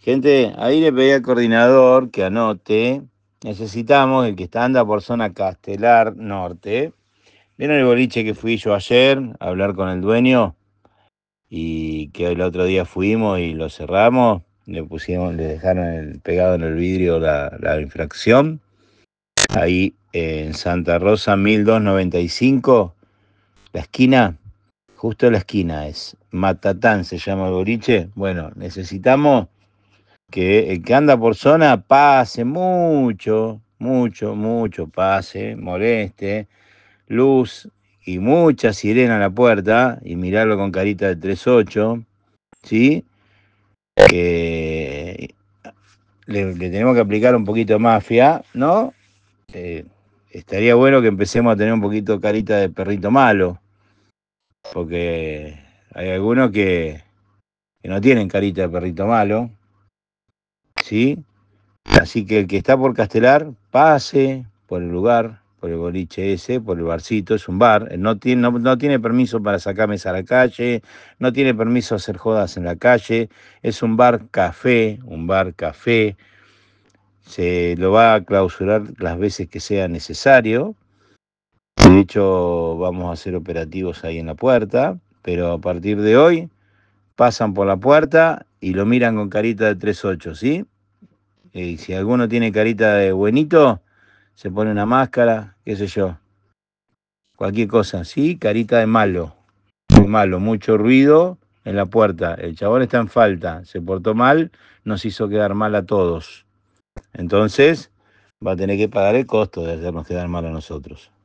Gente, ahí le pedí al coordinador que anote. Necesitamos el que anda por zona Castelar Norte. ¿Vieron el boliche que fui yo ayer a hablar con el dueño? Y que el otro día fuimos y lo cerramos. Le dejaron pegado en el vidrio la infracción. Ahí en Santa Rosa 1295, la esquina, justo la esquina es Matatán, se llama el boliche. Bueno, necesitamos que el que anda por zona pase mucho, pase, moleste, luz y mucha sirena a la puerta y mirarlo con carita de 38, ¿sí? Que le tenemos que aplicar un poquito de mafia, ¿no? Eh, Estaría bueno que empecemos a tener un poquito carita de perrito malo, porque hay algunos que no tienen carita de perrito malo, ¿sí? Así que el que está por Castelar, pase por el lugar, por el boliche ese, por el barcito, es un bar. No tiene permiso para sacar mesa a la calle, no tiene permiso a hacer jodas en la calle. Es un bar café. Se lo va a clausurar las veces que sea necesario. De hecho, vamos a hacer operativos ahí en la puerta, pero a partir de hoy pasan por la puerta y lo miran con carita de 38, ¿sí? Y si alguno tiene carita de buenito, se pone una máscara, qué sé yo, cualquier cosa, ¿sí? Carita de malo, mucho ruido en la puerta. El chabón está en falta, se portó mal, nos hizo quedar mal a todos. Entonces, va a tener que pagar el costo de hacernos quedar mal a nosotros.